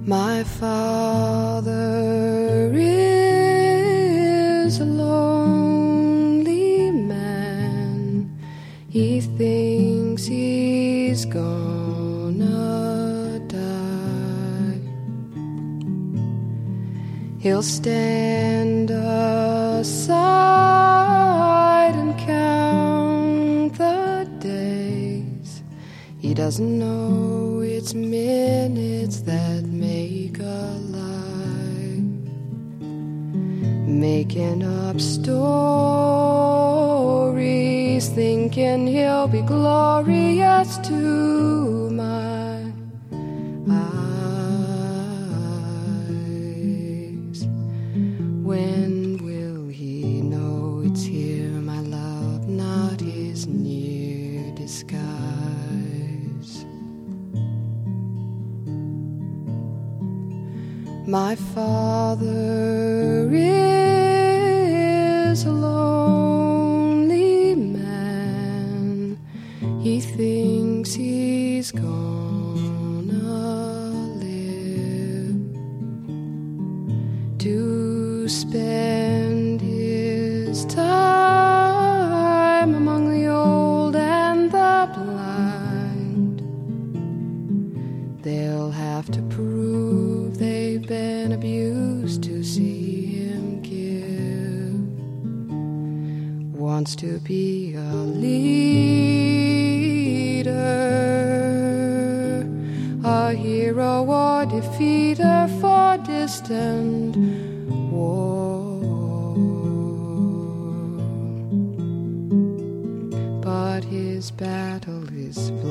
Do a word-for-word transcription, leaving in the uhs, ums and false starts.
My father is a lonely man. He thinks he's gonna die. He'll stand aside and count the days. He doesn't know it's minutes that make a life. Making up stories, thinking he'll be glorious to my eyes. When will he know it's here, my love, not his near disguise? My father is a lonely man. He thinks he's gonna live to spend his time among the old and the blind. They'll have to prove they've been abused to see him give. Wants to be a leader, a hero or defeater for distant war. But his battle is